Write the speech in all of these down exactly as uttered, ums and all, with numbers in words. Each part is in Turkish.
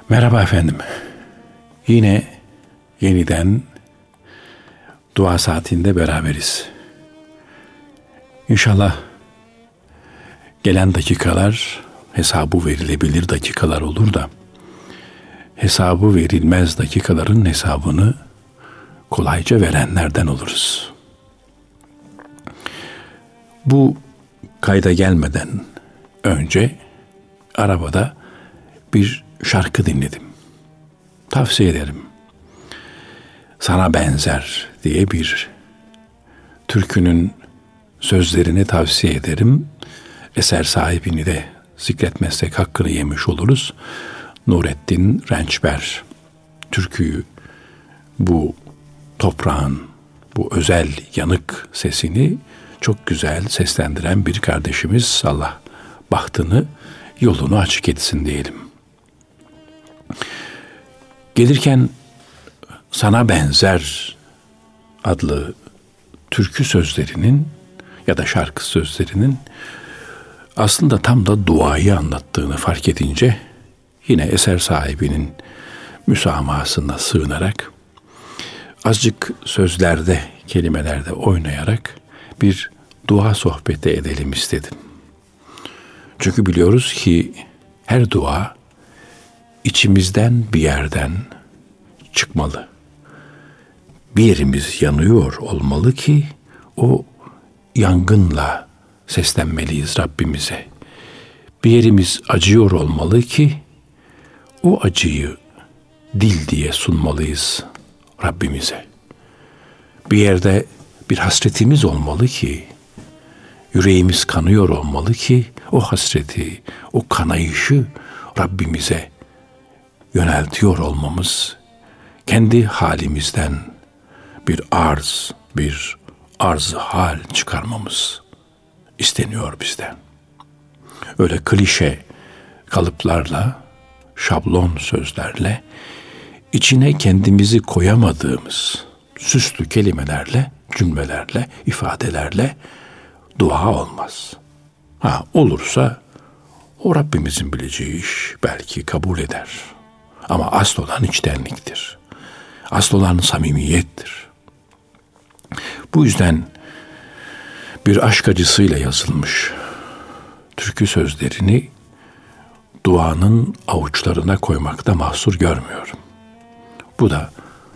Merhaba efendim. Yine yeniden dua saatinde beraberiz. İnşallah gelen dakikalar hesabı verilebilir dakikalar olur da hesabı verilmez dakikaların hesabını kolayca verenlerden oluruz. Bu kayda gelmeden önce arabada bir şarkı dinledim. Tavsiye ederim. Sana benzer diye bir türkünün sözlerini tavsiye ederim. Eser sahibini de zikretmezsek hakkını yemiş oluruz. Nurettin Rençber türküyü, bu toprağın bu özel yanık sesini çok güzel seslendiren bir kardeşimiz. Allah bahtını, yolunu açık etsin diyelim. Gelirken Sana Benzer adlı türkü sözlerinin ya da şarkı sözlerinin aslında tam da duayı anlattığını fark edince yine eser sahibinin müsamahasına sığınarak azıcık sözlerde, kelimelerde oynayarak bir dua sohbeti edelim istedim. Çünkü biliyoruz ki her dua içimizden bir yerden çıkmalı. Bir yerimiz yanıyor olmalı ki o yangınla seslenmeliyiz Rabbimize. Bir yerimiz acıyor olmalı ki o acıyı dil diye sunmalıyız Rabbimize. Bir yerde bir hasretimiz olmalı ki, yüreğimiz kanıyor olmalı ki o hasreti, o kanayışı Rabbimize yöneltiyor olmamız, kendi halimizden bir arz, bir arz-ı hal çıkarmamız isteniyor bizden. Öyle klişe kalıplarla, şablon sözlerle, içine kendimizi koyamadığımız süslü kelimelerle, cümlelerle, ifadelerle dua olmaz. Ha olursa o Rabbimizin bileceği iş, belki kabul eder. Ama asıl olan içtenliktir. Asıl olan samimiyettir. Bu yüzden bir aşk acısıyla yazılmış türkü sözlerini duanın avuçlarına koymakta mahsur görmüyorum. Bu da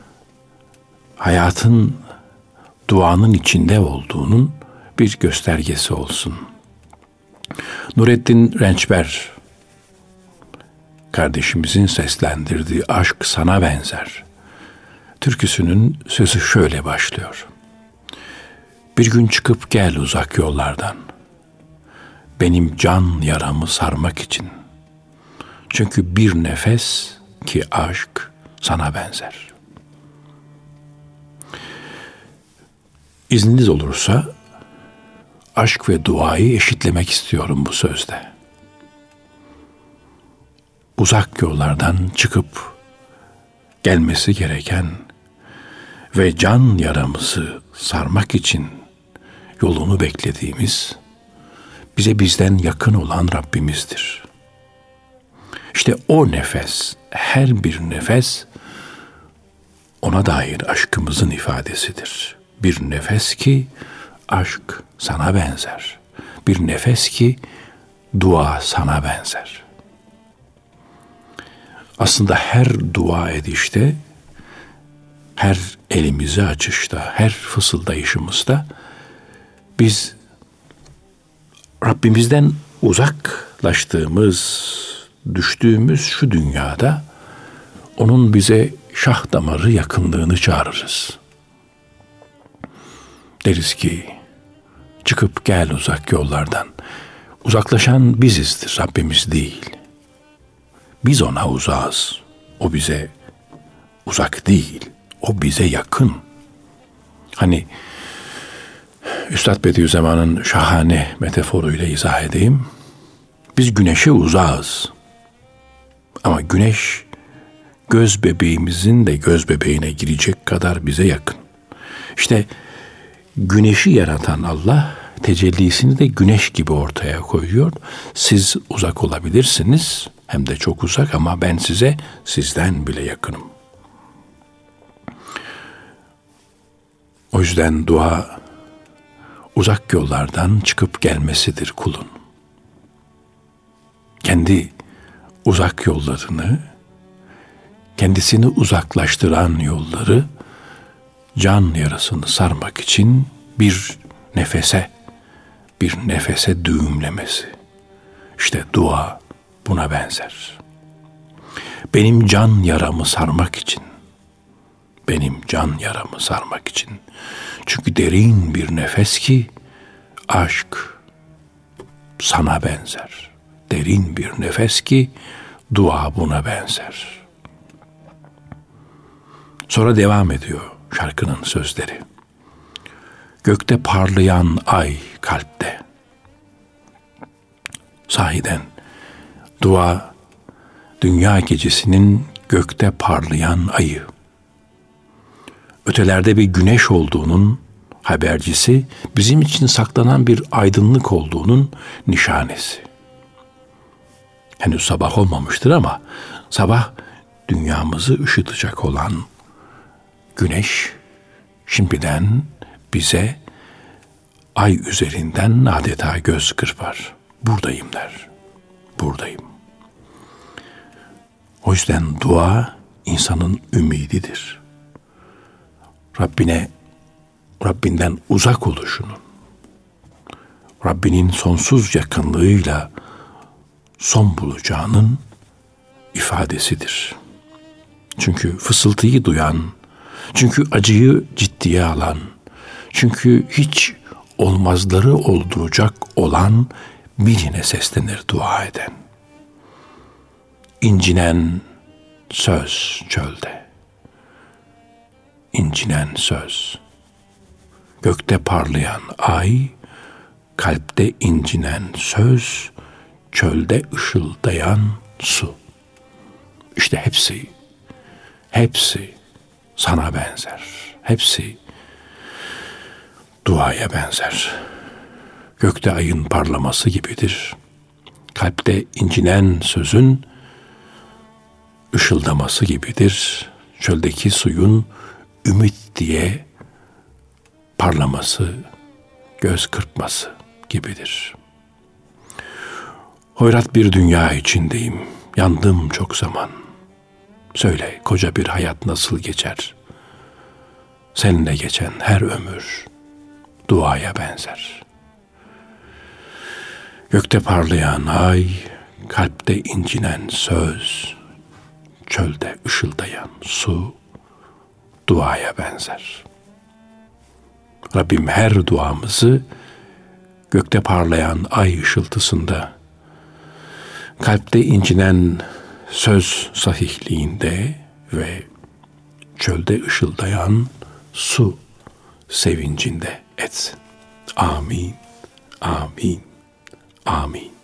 hayatın duanın içinde olduğunun bir göstergesi olsun. Nurettin Rençber kardeşimizin seslendirdiği Aşk Sana Benzer türküsünün sözü şöyle başlıyor. Bir gün çıkıp gel uzak yollardan, benim can yaramı sarmak için. Çünkü bir nefes ki aşk sana benzer. İzniniz olursa aşk ve duayı eşitlemek istiyorum bu sözde. Uzak yollardan çıkıp gelmesi gereken ve can yaramızı sarmak için yolunu beklediğimiz, bize bizden yakın olan Rabbimizdir. İşte o nefes, her bir nefes ona dair aşkımızın ifadesidir. Bir nefes ki aşk sana benzer. Bir nefes ki dua sana benzer. Aslında her dua edişte, her elimizi açışta, her fısıldayışımızda biz Rabbimizden uzaklaştığımız, düştüğümüz şu dünyada onun bize şah damarı yakınlığını çağırırız. Deriz ki çıkıp gel uzak yollardan. Uzaklaşan bizizdir, Rabbimiz değil. Biz ona uzağız. O bize uzak değil. O bize yakın. Hani Üstad Bediüzzaman'ın şahane metaforuyla izah edeyim. Biz güneşe uzağız. Ama güneş göz bebeğimizin de göz bebeğine girecek kadar bize yakın. İşte güneşi yaratan Allah tecellisini de güneş gibi ortaya koyuyor. Siz uzak olabilirsiniz hem de çok uzak ama ben size sizden bile yakınım. O yüzden dua uzak yollardan çıkıp gelmesidir kulun. Kendi uzak yollarını, kendisini uzaklaştıran yolları can yarasını sarmak için bir nefese, bir nefese düğümlemesi. İşte dua buna benzer. Benim can yaramı sarmak için, benim can yaramı sarmak için. Çünkü derin bir nefes ki aşk sana benzer. Derin bir nefes ki dua buna benzer. Sonra devam ediyor şarkının sözleri. Gökte parlayan ay kalpte. Sahiden dua dünya gecesinin gökte parlayan ayı. Ötelerde bir güneş olduğunun habercisi, bizim için saklanan bir aydınlık olduğunun nişanesi. Henüz sabah olmamıştır ama sabah dünyamızı ışıtacak olan güneş şimdiden bize ay üzerinden adeta göz kırpar. Buradayım der. Buradayım. O yüzden dua insanın ümididir. Rabbine, Rabbinden uzak oluşunun, Rabbinin sonsuz yakınlığıyla son bulacağının ifadesidir. Çünkü fısıltıyı duyan, çünkü acıyı ciddiye alan, çünkü hiç olmazları olduracak olan birine seslenir dua eden. İncinen söz çölde. İncinen söz. Gökte parlayan ay, kalpte incinen söz, çölde ışıldayan su. İşte hepsi, hepsi sana benzer. Hepsi duaya benzer. Gökte ayın parlaması gibidir. Kalpte incinen sözün ışıldaması gibidir. Çöldeki suyun ümit diye parlaması, göz kırpması gibidir. Hoyrat bir dünya içindeyim, yandım çok zaman. Söyle, koca bir hayat nasıl geçer? Seninle geçen her ömür duaya benzer. Gökte parlayan ay, kalpte incinen söz, çölde ışıldayan su duaya benzer. Rabbim her duamızı gökte parlayan ay ışıltısında, kalpte incinen söz sahihliğinde ve çölde ışıldayan su sevincinde etsin. Amin, amin, amin.